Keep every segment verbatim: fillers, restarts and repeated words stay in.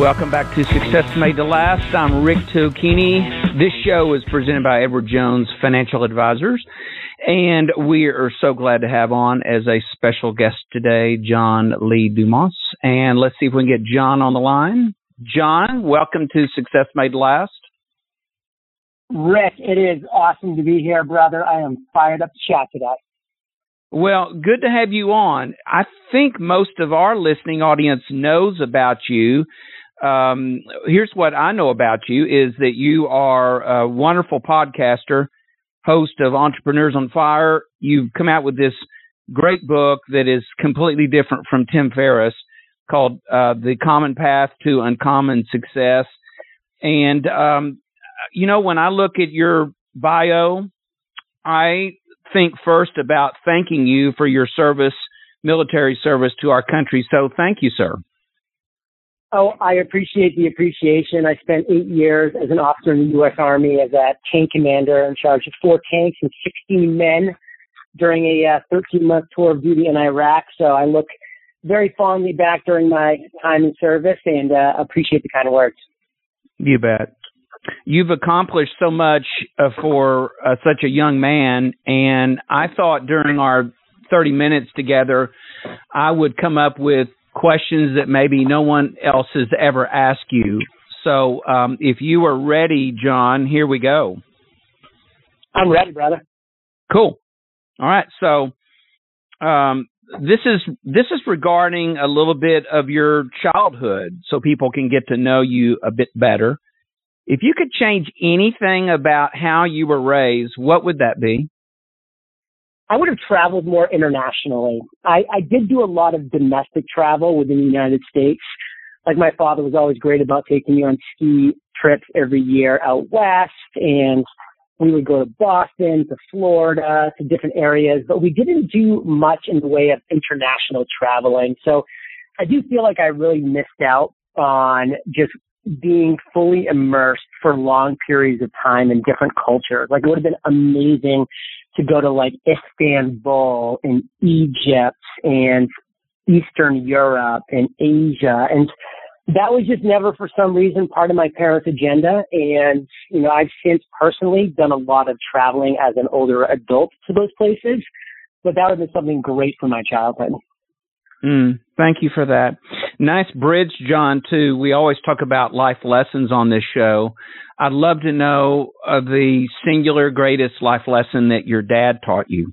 welcome back to Success Made to Last. I'm Rick Tocchini. This show is presented by Edward Jones Financial Advisors, and we are so glad to have on as a special guest today, John Lee Dumas. And let's see if we can get John on the line. John, welcome to Success Made to Last. Rick, it is awesome to be here, brother. I am fired up to chat today. Well, good to have you on. I think most of our listening audience knows about you. Um, here's what I know about you is that you are a wonderful podcaster, host of Entrepreneurs on Fire. You've come out with this great book that is completely different from Tim Ferriss called uh, The Common Path to Uncommon Success. And, um, you know, when I look at your bio, I think first about thanking you for your service, military service to our country. So thank you, sir. Oh, I appreciate the appreciation. I spent eight years as an officer in the U S Army as a tank commander in charge of four tanks and sixteen men during a thirteen-month uh, tour of duty in Iraq. So I look very fondly back during my time in service and uh, appreciate the kind of words. You bet. You've accomplished so much uh, for uh, such a young man, and I thought during our thirty minutes together, I would come up with questions that maybe no one else has ever asked you. So um, if you are ready, John, here we go. I'm ready, brother. Cool. All right. So um, this is this is regarding a little bit of your childhood so people can get to know you a bit better. If you could change anything about how you were raised, what would that be? I would have traveled more internationally. I, I did do a lot of domestic travel within the United States. Like my father was always great about taking me on ski trips every year out west, and we would go to Boston, to Florida, to different areas, but we didn't do much in the way of international traveling. So I do feel like I really missed out on just being fully immersed for long periods of time in different cultures. Like it would have been amazing to go to like Istanbul and Egypt and Eastern Europe and Asia. And that was just never, for some reason, part of my parents' agenda. And, you know, I've since personally done a lot of traveling as an older adult to those places, but that would have been something great for my childhood. Mm, thank you for that. Nice bridge, John, too. We always talk about life lessons on this show. I'd love to know uh, the singular greatest life lesson that your dad taught you.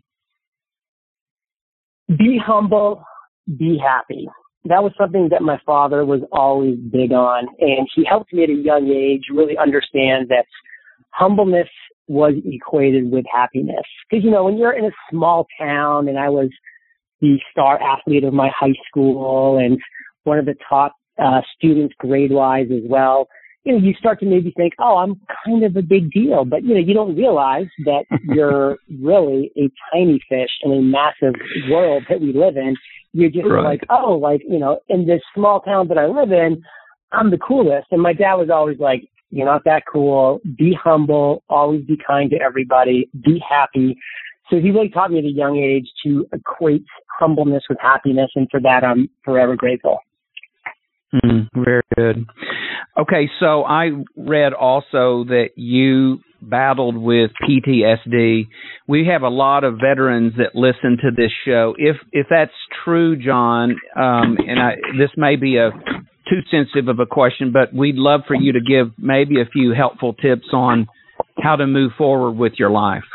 Be humble, be happy. That was something that my father was always big on, and he helped me at a young age really understand that humbleness was equated with happiness. Because, you know, when you're in a small town, and I was the star athlete of my high school and one of the top uh, students grade-wise as well, you know, you start to maybe think, oh, I'm kind of a big deal. But, you know, you don't realize that you're really a tiny fish in a massive world that we live in. You're just right. like, oh, like, you know, in this small town that I live in, I'm the coolest. And my dad was always like, you're not that cool. Be humble. Always be kind to everybody. Be happy. So he really taught me at a young age to equate humbleness with happiness, and for that I'm forever grateful. Mm, very good. Okay, so I read also that you battled with P T S D. We have a lot of veterans that listen to this show. If if that's true, John, um, and I, this may be a too sensitive of a question, but we'd love for you to give maybe a few helpful tips on how to move forward with your life.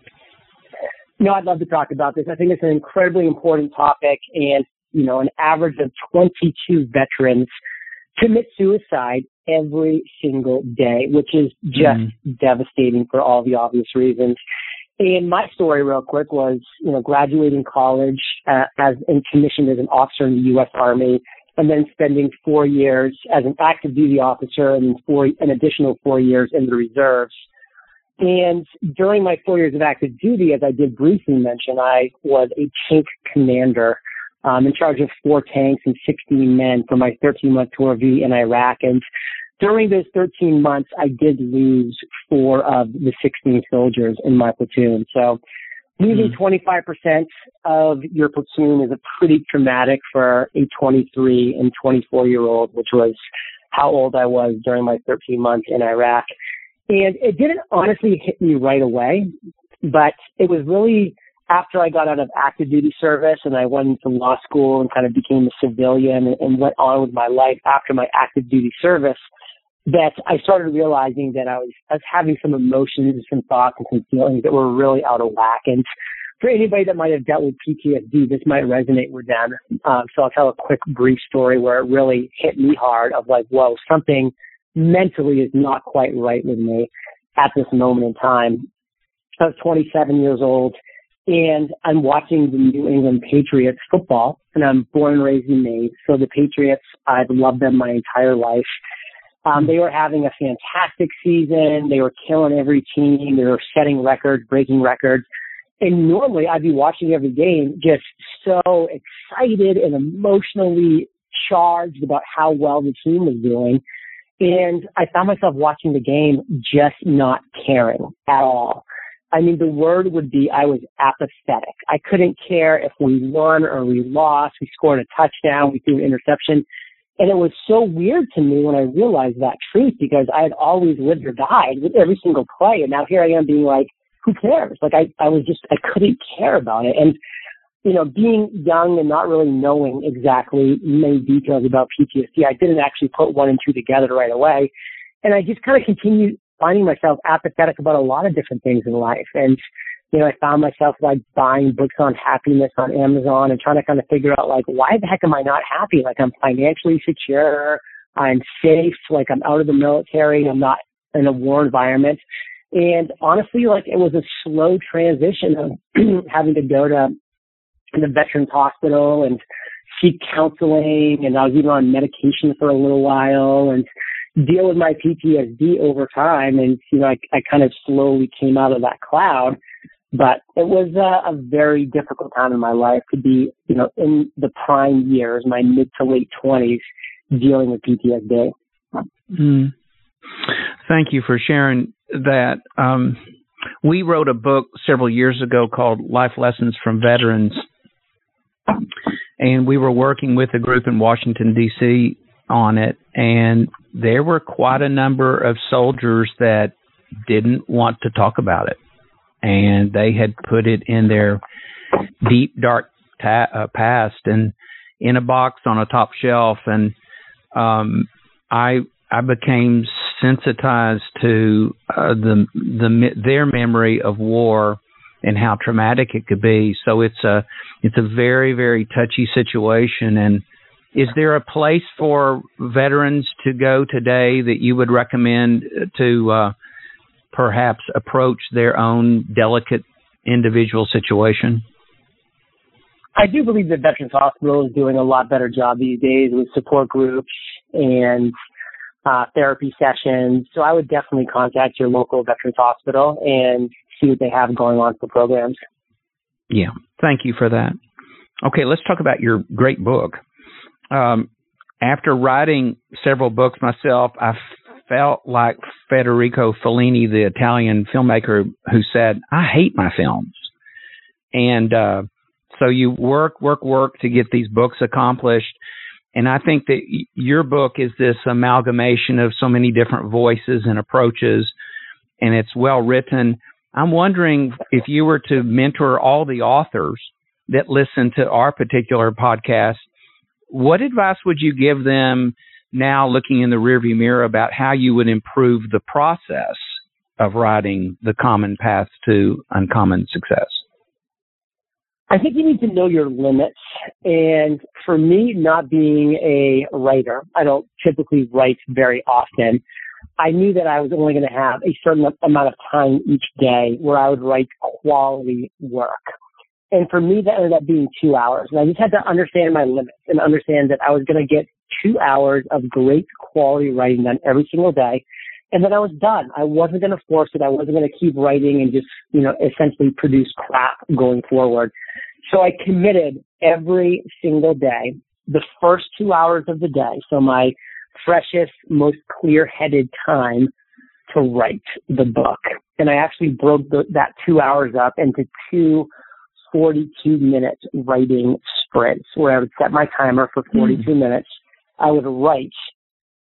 No, I'd love to talk about this. I think it's an incredibly important topic, and, you know, an average of twenty-two veterans commit suicide every single day, which is just mm. devastating for all the obvious reasons. And my story, real quick, was, you know, graduating college uh, as and commissioned as an officer in the U S Army, and then spending four years as an active duty officer and four, an additional four years in the reserves. And during my four years of active duty, as I did briefly mention, I was a tank commander um, in charge of four tanks and sixteen men for my thirteen-month tour of duty in Iraq. And during those thirteen months, I did lose four of the sixteen soldiers in my platoon. So losing mm-hmm. twenty-five percent of your platoon is a pretty traumatic for a twenty-three and twenty-four-year-old, which was how old I was during my thirteen months in Iraq. And it didn't honestly hit me right away, but it was really after I got out of active duty service and I went into law school and kind of became a civilian and, and went on with my life after my active duty service that I started realizing that I was, I was having some emotions, some thoughts, and some feelings that were really out of whack. And for anybody that might have dealt with P T S D, this might resonate with them. Um, so I'll tell a quick, brief story where it really hit me hard of like, whoa, something mentally is not quite right with me at this moment in time. I was twenty-seven years old, and I'm watching the New England Patriots football, and I'm born and raised in Maine. So the Patriots, I've loved them my entire life. Um, they were having a fantastic season. They were killing every team. They were setting records, breaking records. And normally I'd be watching every game just so excited and emotionally charged about how well the team was doing. And I found myself watching the game just not caring at all. I mean, the word would be I was apathetic. I couldn't care if we won or we lost. We scored a touchdown. We threw an interception. And it was so weird to me when I realized that truth because I had always lived or died with every single play. And now here I am being like, who cares? Like I, I was just, I couldn't care about it. And, you know, being young and not really knowing exactly many details about P T S D, I didn't actually put one and two together right away. And I just kind of continued finding myself apathetic about a lot of different things in life. And, you know, I found myself like buying books on happiness on Amazon and trying to kind of figure out like, why the heck am I not happy? Like I'm financially secure. I'm safe. Like I'm out of the military. I'm not in a war environment. And honestly, like it was a slow transition of having to go to the Veterans Hospital and seek counseling. And I was even on medication for a little while and deal with my P T S D over time. And, you know, I, I kind of slowly came out of that cloud. But it was a, a very difficult time in my life to be, you know, in the prime years, my mid to late twenties, dealing with P T S D. Mm. Thank you for sharing that. Um, we wrote a book several years ago called Life Lessons from Veterans, and we were working with a group in Washington, D C on it, and there were quite a number of soldiers that didn't want to talk about it. And they had put it in their deep, dark ta- uh, past and in a box on a top shelf. And um, I I became sensitized to uh, the the their memory of war and how traumatic it could be. So it's a it's a very, very touchy situation. And is there a place for veterans to go today that you would recommend to uh, perhaps approach their own delicate individual situation? I do believe that Veterans Hospital is doing a lot better job these days with support groups and uh, therapy sessions. So I would definitely contact your local Veterans Hospital and see what they have going on for programs. Yeah, thank you for that. Okay, let's talk about your great book. Um, after writing several books myself, I felt like Federico Fellini, the Italian filmmaker, who said, I hate my films. And uh, so you work, work, work to get these books accomplished. And I think that y- your book is this amalgamation of so many different voices and approaches, and it's well written. I'm wondering if you were to mentor all the authors that listen to our particular podcast, what advice would you give them now looking in the rearview mirror about how you would improve the process of writing The Common Path to Uncommon Success? I think you need to know your limits. And for me, not being a writer, I don't typically write very often. I knew that I was only going to have a certain amount of time each day where I would write quality work. And for me, that ended up being two hours. And I just had to understand my limits and understand that I was going to get two hours of great quality writing done every single day. And then I was done. I wasn't going to force it. I wasn't going to keep writing and just, you know, essentially produce crap going forward. So I committed every single day, the first two hours of the day, so my freshest, most clear-headed time to write the book. And I actually broke the, that two hours up into two forty-two minute writing sprints where I would set my timer for forty-two mm. minutes. I would write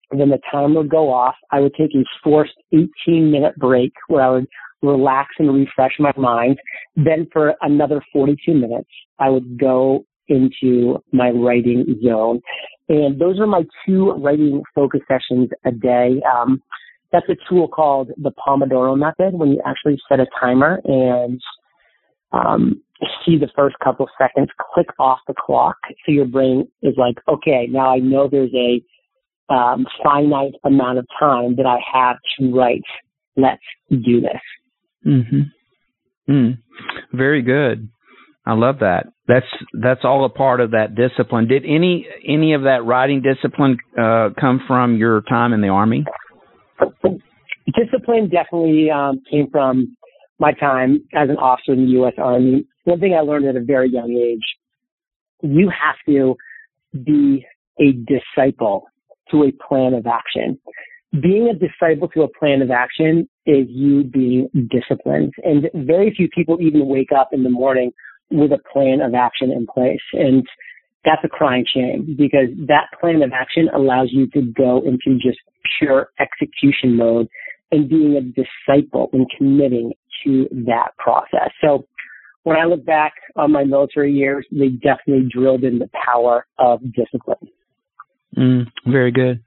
then the timer would go off. I would take a forced eighteen minute break where I would relax and refresh my mind. Then for another forty-two minutes, I would go into my writing zone. And those are my two writing focus sessions a day. Um, that's a tool called the Pomodoro method, when you actually set a timer and um, see the first couple seconds click off the clock. So your brain is like, okay, now I know there's a um, finite amount of time that I have to write. Let's do this. Mm-hmm. Mm. Very good. I love that. That's that's all a part of that discipline. Did any any of that writing discipline uh, come from your time in the Army? Discipline definitely um, came from my time as an officer in the U S Army. One thing I learned at a very young age, you have to be a disciple to a plan of action. Being a disciple to a plan of action is you being disciplined. And very few people even wake up in the morning with a plan of action in place. And that's a crying shame, because that plan of action allows you to go into just pure execution mode and being a disciple and committing to that process. So when I look back on my military years, they definitely drilled in the power of discipline. Mm, very good.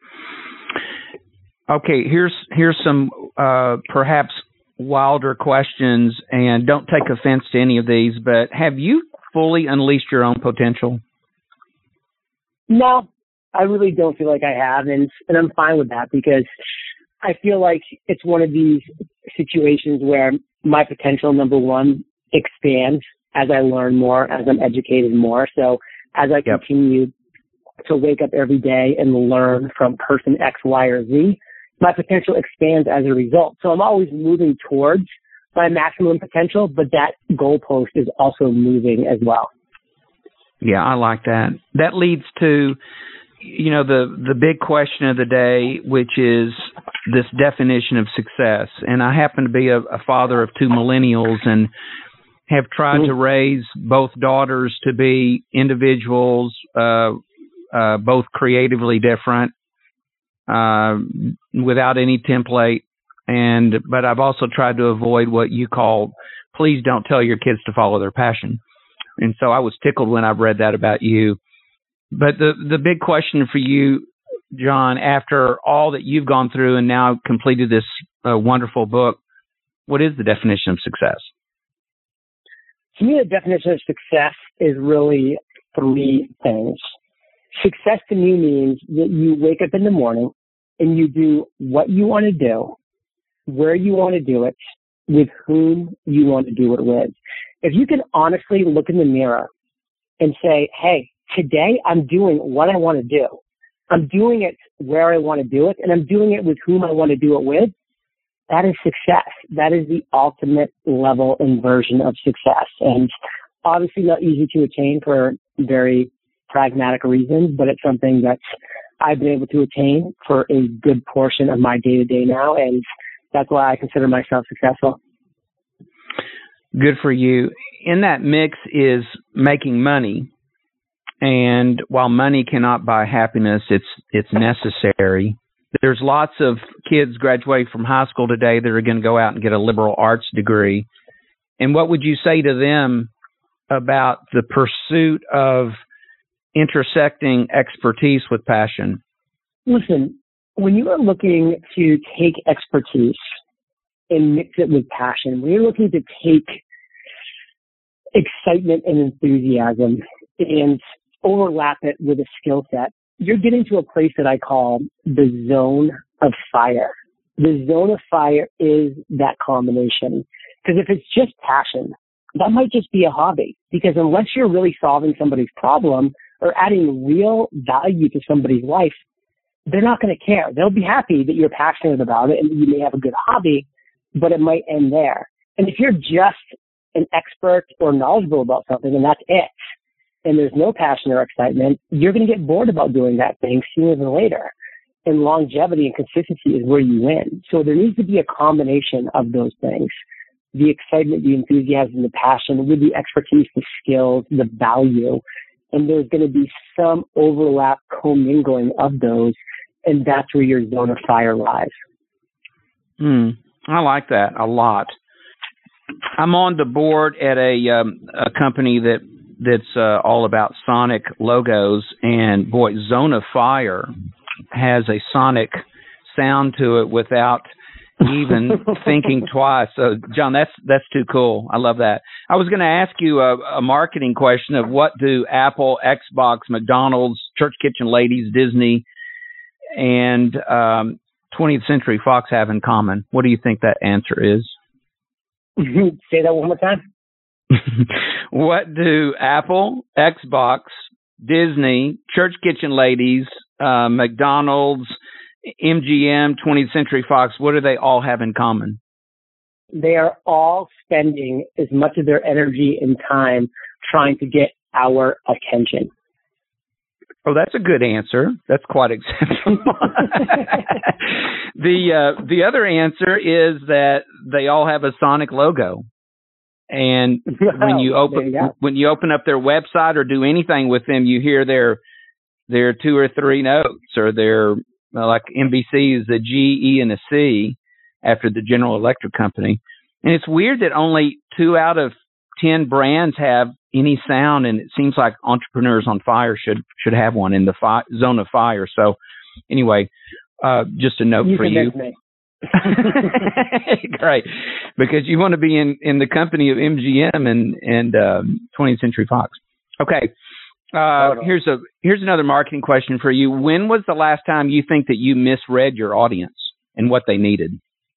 Okay, here's here's some uh, perhaps wilder questions, and don't take offense to any of these, but have you fully unleashed your own potential? No, I really don't feel like I have, and, and I'm fine with that, because I feel like it's one of these situations where my potential, number one, expands as I learn more, as I'm educated more. So as I yep. continue to wake up every day and learn from person X, Y, or Z, my potential expands as a result. So I'm always moving towards my maximum potential, but that goalpost is also moving as well. Yeah, I like that. That leads to, you know, the, the big question of the day, which is this definition of success. And I happen to be a, a father of two millennials and have tried mm-hmm. to raise both daughters to be individuals, uh, uh, both creatively different, uh, without any template. And, but I've also tried to avoid what you call, please don't tell your kids to follow their passion. And so I was tickled when I read that about you. But the, the big question for you, John, after all that you've gone through and now completed this uh, wonderful book, what is the definition of success? To me, the definition of success is really three things. Success to me means that you wake up in the morning and you do what you want to do, where you want to do it, with whom you want to do it with. If you can honestly look in the mirror and say, hey, today I'm doing what I want to do. I'm doing it where I want to do it, and I'm doing it with whom I want to do it with, that is success. That is the ultimate level and version of success. And obviously not easy to attain for very pragmatic reasons, but it's something that I've been able to attain for a good portion of my day-to-day now, and that's why I consider myself successful. Good for you. In that mix is making money. And while money cannot buy happiness, it's it's necessary. There's lots of kids graduating from high school today that are going to go out and get a liberal arts degree. And what would you say to them about the pursuit of intersecting expertise with passion? Listen, when you are looking to take expertise and mix it with passion, when you're looking to take excitement and enthusiasm and overlap it with a skill set, you're getting to a place that I call the zone of fire. The zone of fire is that combination. Because if it's just passion, that might just be a hobby. Because unless you're really solving somebody's problem or adding real value to somebody's life, they're not going to care. They'll be happy that you're passionate about it and you may have a good hobby, but it might end there. And if you're just an expert or knowledgeable about something and that's it, and there's no passion or excitement, you're going to get bored about doing that thing sooner than later. And longevity and consistency is where you win. So there needs to be a combination of those things. The excitement, the enthusiasm, the passion, with the expertise, the skills, the value. And there's going to be some overlap, commingling of those and that's where your zone of fire lies. Hmm. I like that a lot. I'm on the board at a um, a company that that's uh, all about sonic logos, and boy, Zone of Fire has a sonic sound to it without even thinking twice. So, John, that's that's too cool. I love that. I was going to ask you a, a marketing question of what do Apple, Xbox, McDonald's, Church Kitchen Ladies, Disney, and um, twentieth Century Fox have in common? What do you think that answer is? Say that one more time. What do Apple, Xbox, Disney, Church Kitchen Ladies, uh, McDonald's, M G M, twentieth Century Fox, what do they all have in common? They are all spending as much of their energy and time trying to get our attention. Oh, that's a good answer. That's quite exceptional. the uh, the other answer is that they all have a Sonic logo, and when you open you when you open up their website or do anything with them, you hear their their two or three notes, or their like N B C is a G, E, and a C after the General Electric Company, and it's weird that only two out of ten brands have any sound, and it seems like Entrepreneurs on Fire should should have one in the fi- Zone of Fire. So anyway, uh, just a note you for you. Me. Great, because you want to be in, in the company of M G M and and um, twentieth Century Fox. Okay, uh, here's a here's another marketing question for you. When was the last time you think that you misread your audience and what they needed?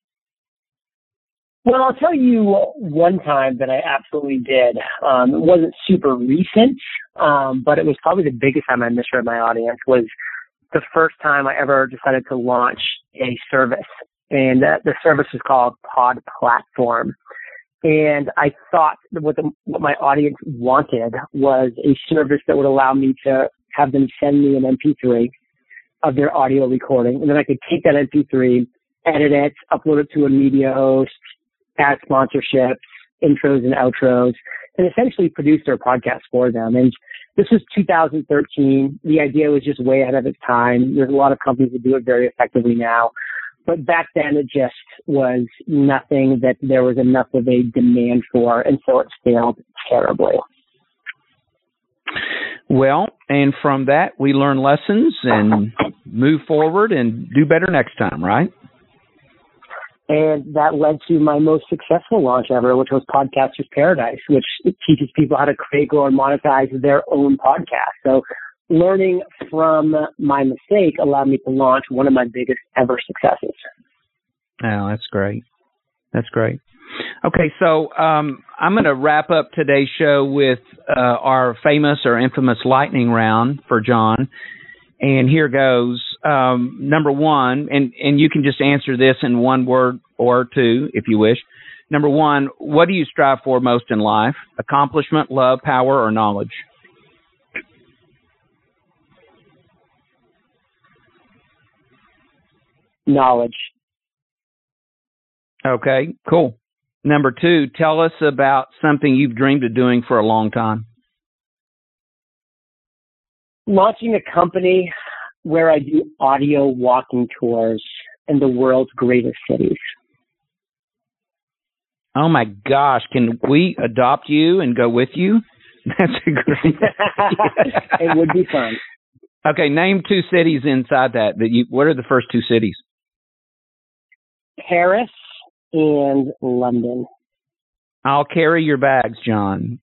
Well, I'll tell you one time that I absolutely did. Um, it wasn't super recent, um, but it was probably the biggest time I misread my audience. Was the first time I ever decided to launch a service, and uh, the service was called Pod Platform. And I thought that what, the, what my audience wanted was a service that would allow me to have them send me an M P three of their audio recording, and then I could take that M P three, edit it, upload it to a media host, add sponsorships, intros and outros, and essentially produce their podcast for them. And this was two thousand thirteen. The idea was just way ahead of its time. There's a lot of companies that do it very effectively now. But back then it just was nothing that there was enough of a demand for, and so it failed terribly. Well, and from that we learn lessons and move forward and do better next time, right? And that led to my most successful launch ever, which was Podcasters Paradise, which teaches people how to create, grow, and monetize their own podcast. So learning from my mistake allowed me to launch one of my biggest ever successes. Oh, that's great. That's great. Okay, so um, I'm going to wrap up today's show with uh, our famous or infamous lightning round for John. And here goes. Um, number one, and, and you can just answer this in one word or two if you wish. Number one, what do you strive for most in life? Accomplishment, love, power, or knowledge? Knowledge. Okay, cool. Number two, tell us about something you've dreamed of doing for a long time. Launching a company where I do audio walking tours in the world's greatest cities. Oh my gosh, can we adopt you and go with you? That's a great It would be fun. Okay, name two cities inside that. That you. What are the first two cities? Paris and London. I'll carry your bags, John.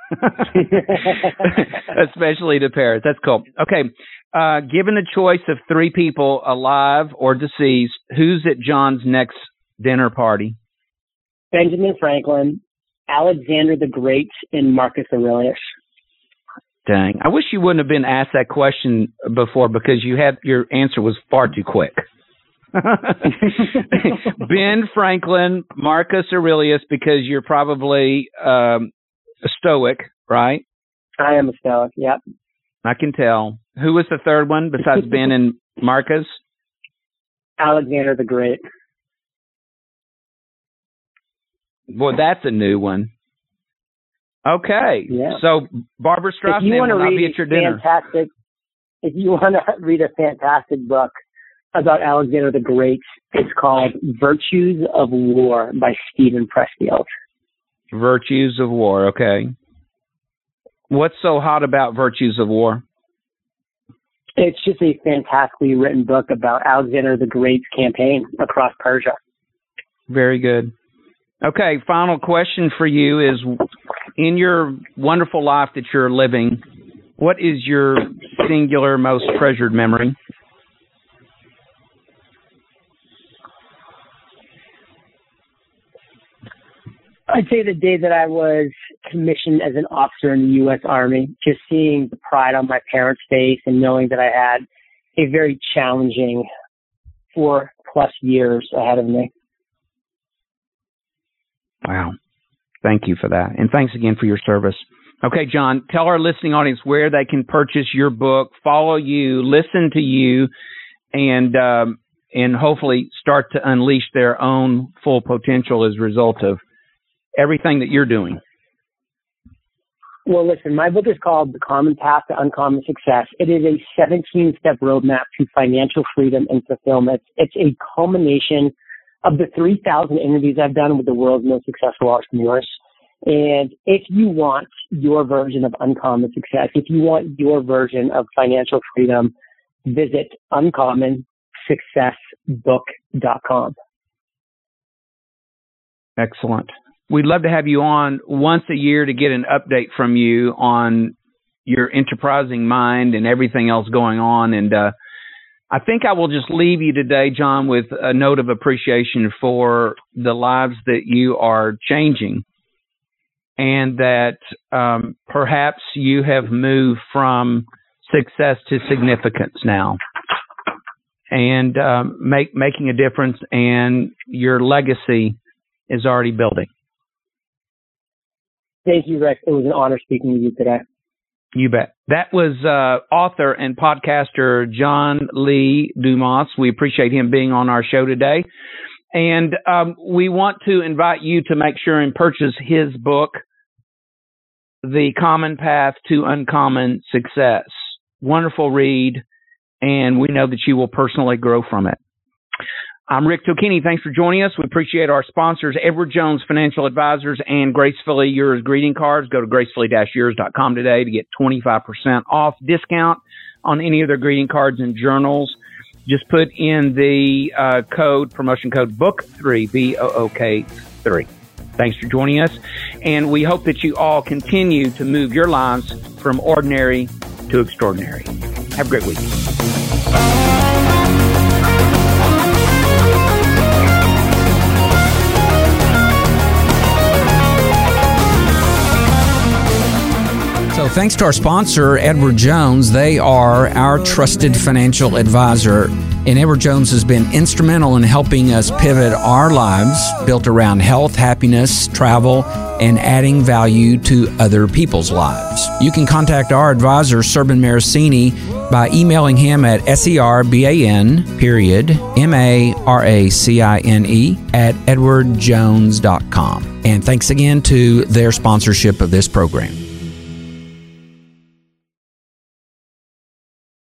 Especially to Paris. That's cool. Okay. Uh, given the choice of three people, alive or deceased, who's at John's next dinner party? Benjamin Franklin, Alexander the Great, and Marcus Aurelius. Dang. I wish you wouldn't have been asked that question before, because you had your answer was far too quick. Ben Franklin, Marcus Aurelius, because you're probably um, a Stoic, right? I am a Stoic, yep. I can tell. Who was the third one besides Ben and Marcus? Alexander the Great. Well, that's a new one. Okay. Yeah. So Barbara Streisand will not be at your dinner. Fantastic, if you want to read a fantastic book about Alexander the Great. It's called Virtues of War by Stephen Pressfield. Virtues of War, okay. What's so hot about Virtues of War? It's just a fantastically written book about Alexander the Great's campaign across Persia. Very good. Okay, final question for you is, in your wonderful life that you're living, what is your singular, most treasured memory? I'd say the day that I was commissioned as an officer in the U S Army, just seeing the pride on my parents' face and knowing that I had a very challenging four plus years ahead of me. Wow. Thank you for that. And thanks again for your service. Okay, John, tell our listening audience where they can purchase your book, follow you, listen to you, and um, and hopefully start to unleash their own full potential as a result of everything that you're doing. Well, listen, my book is called The Common Path to Uncommon Success. It is a seventeen-step roadmap to financial freedom and fulfillment. It's a culmination of the three thousand interviews I've done with the world's most successful entrepreneurs. And if you want your version of uncommon success, if you want your version of financial freedom, visit uncommon success book dot com. Excellent. We'd love to have you on once a year to get an update from you on your enterprising mind and everything else going on. And uh, I think I will just leave you today, John, with a note of appreciation for the lives that you are changing, and that um, perhaps you have moved from success to significance now, and um, make, making a difference, and your legacy is already building. Thank you, Rex. It was an honor speaking with you today. You bet. That was uh, author and podcaster John Lee Dumas. We appreciate him being on our show today. And um, we want to invite you to make sure and purchase his book, The Common Path to Uncommon Success. Wonderful read, and we know that you will personally grow from it. I'm Rick Tocchini. Thanks for joining us. We appreciate our sponsors, Edward Jones Financial Advisors and Gracefully Yours greeting cards. Go to gracefully dash yours dot com today to get twenty-five percent off discount on any of their greeting cards and journals. Just put in the uh, code, promotion code book three, B O O K three. Thanks for joining us, and we hope that you all continue to move your lives from ordinary to extraordinary. Have a great week. So thanks to our sponsor, Edward Jones. They are our trusted financial advisor. And Edward Jones has been instrumental in helping us pivot our lives built around health, happiness, travel, and adding value to other people's lives. You can contact our advisor, Serban Maracini, by emailing him at serban, period, M A R A C I N E, at edward jones dot com. And thanks again to their sponsorship of this program.